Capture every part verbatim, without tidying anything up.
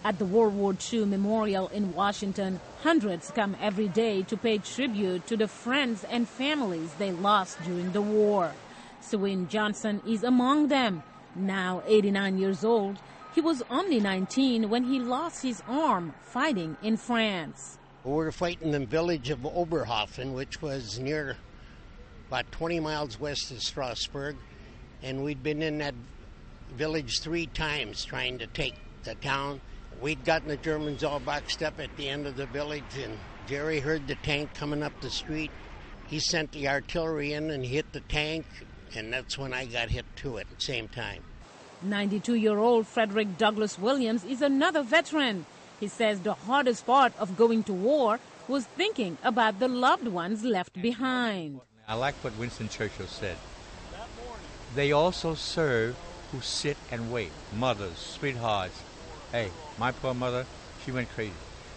At the World War Two Memorial in Washington, hundreds come every day to pay tribute to the friends and families they lost during the war. Swin Johnson is among them. Now eighty-nine years old, he was only nineteen when he lost his arm fighting in France. We were fighting in the village of Oberhofen, which was near about twenty miles west of Strasbourg, and we'd been in that village three times trying to take the town. We'd gotten the Germans all boxed up at the end of the village, and Jerry heard the tank coming up the street. He sent the artillery in and hit the tank, and that's when I got hit too at the same time. ninety-two-year-old Frederick Douglass Williams is another veteran. He says the hardest part of going to war was thinking about the loved ones left behind. I like what Winston Churchill said. They also serve who sit and wait. Mothers, sweethearts. Hey, my poor mother, she went crazy.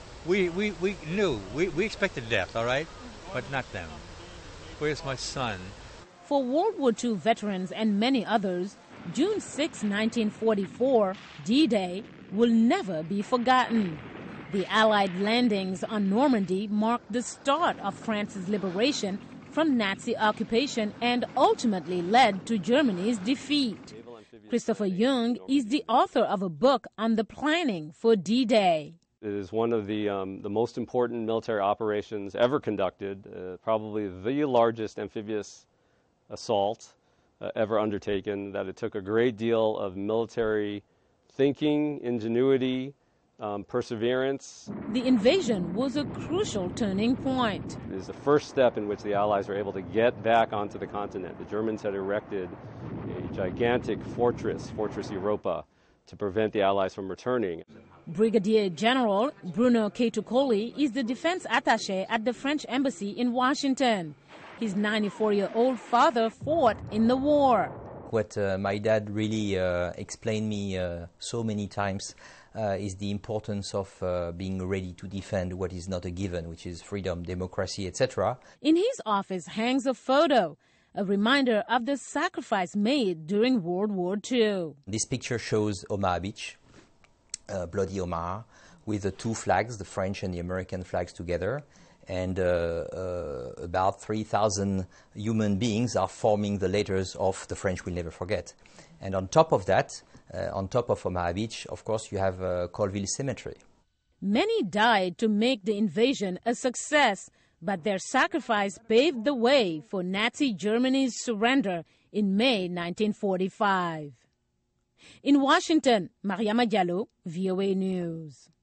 We we, we knew, we, we expected death, all right? But not them. Where's my son? For World War Two veterans and many others, June sixth, nineteen forty-four, D-Day, will never be forgotten. The Allied landings on Normandy marked the start of France's liberation from Nazi occupation and ultimately led to Germany's defeat. Christopher Young is the author of a book on the planning for D-Day. It is one of the, um, the most important military operations ever conducted, uh, probably the largest amphibious assault uh, ever undertaken, that it took a great deal of military thinking, ingenuity, um, perseverance. The invasion was a crucial turning point. It is the first step in which the Allies were able to get back onto the continent. The Germans had erected a gigantic fortress, Fortress Europa, to prevent the Allies from returning. Brigadier General Bruno Ketukoli is the defense attaché at the French embassy in Washington. His ninety-four-year-old father fought in the war. What uh, my dad really uh, explained me uh, so many times uh, is the importance of uh, being ready to defend what is not a given, which is freedom, democracy, et cetera. In his office hangs a photo, a reminder of the sacrifice made during World War Two. This picture shows Omaha Beach, uh, Bloody Omaha, with the two flags, the French and the American flags together. And uh, uh, about three thousand human beings are forming the letters of the French Will Never Forget. And on top of that, uh, on top of Omaha Beach, of course, you have uh, Colville Cemetery. Many died to make the invasion a success, but their sacrifice paved the way for Nazi Germany's surrender in May nineteen forty-five. In Washington, Mariama Diallo, V O A News.